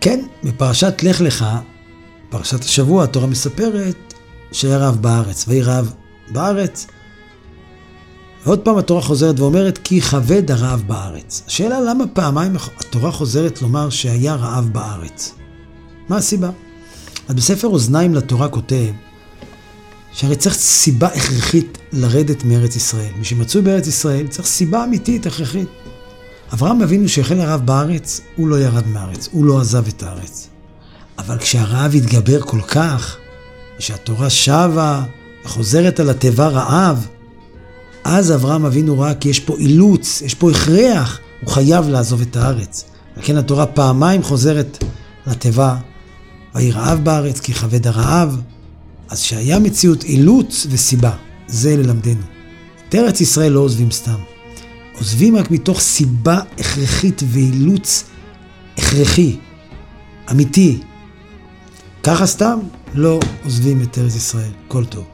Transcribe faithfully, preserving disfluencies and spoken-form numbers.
כן, בפרשת לך לך, פרשת השבוע, התורה מספרת שהיה רעב בארץ, ויהי רעב בארץ. ועוד פעם התורה חוזרת ואומרת, כי כבד הרעב בארץ. השאלה למה פעמיים התורה חוזרת לומר שהיה רעב בארץ? מה הסיבה? אז בספר אוזניים לתורה כותב, שהרי צריך סיבה הכרחית לרדת מארץ ישראל. מי שמצוי בארץ ישראל צריך סיבה אמיתית הכרחית. אברהם אבינו שהחל הרעב בארץ, הוא לא ירד מארץ, הוא לא עזב את הארץ. אבל כשהרעב התגבר כל כך, כשהתורה שבה וחוזרת על התיבה רעב, אז אברהם אבינו ראה כי יש פה אילוץ, יש פה הכרח, הוא חייב לעזוב את הארץ. וכן התורה פעמיים חוזרת לתיבה, ויהי רעב בארץ כי כבד הרעב. אז שהיה מציאות אילוץ וסיבה, זה ללמדנו. את ארץ ישראל לא עוזבים סתם. עוזבים רק מתוך סיבה הכרחית ואילוץ הכרחי, אמיתי. ככה סתם לא עוזבים את ארץ ישראל. כל טוב.